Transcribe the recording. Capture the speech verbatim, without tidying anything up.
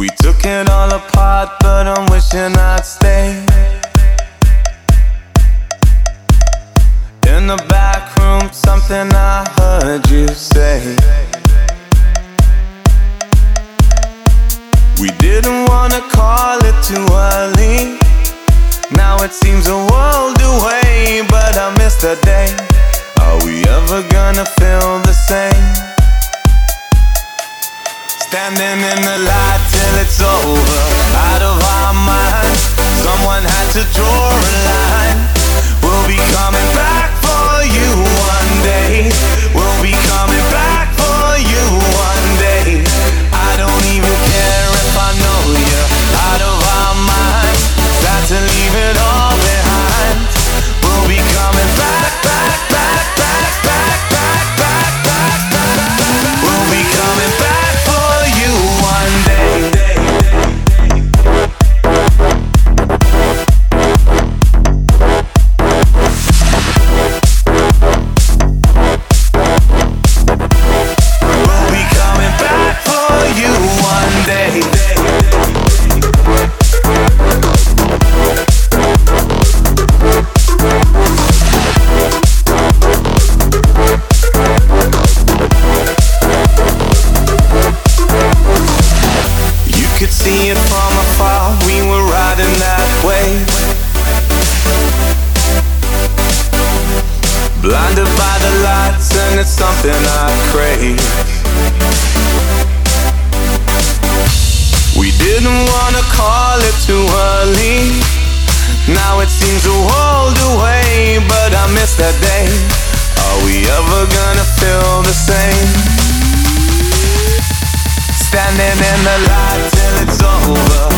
We took it all apart, but I'm wishing I'd stay. In the back room, something I heard you say. We didn't wanna call it too early. Now it seems a world away, but I miss the day. Are we ever gonna feel the same? Standing in the light till it's over, out of our minds. Someone had to draw a line. We'll be coming back for you one day. We'll be coming back for you one day. I don't even care if I know you're out of our minds. Got to leave it all behind. We'll be coming back, back, back, back, back, back, back, back, back. We'll be coming back for you one day. We'll be coming back for you one day. Could see it from afar, we were riding that wave. Blinded by the lights, and it's something I crave. We didn't wanna call it too early. Now it seems a world away, but I miss that day. Are we ever gonna feel the same? Standing in the light till it's over,